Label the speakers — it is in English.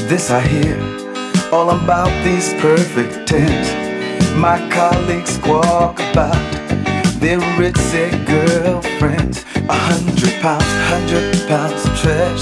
Speaker 1: this I hear, all about these perfect tens. My colleagues squawk about their ritzy girlfriends. 100 pounds, 100 pounds of trash.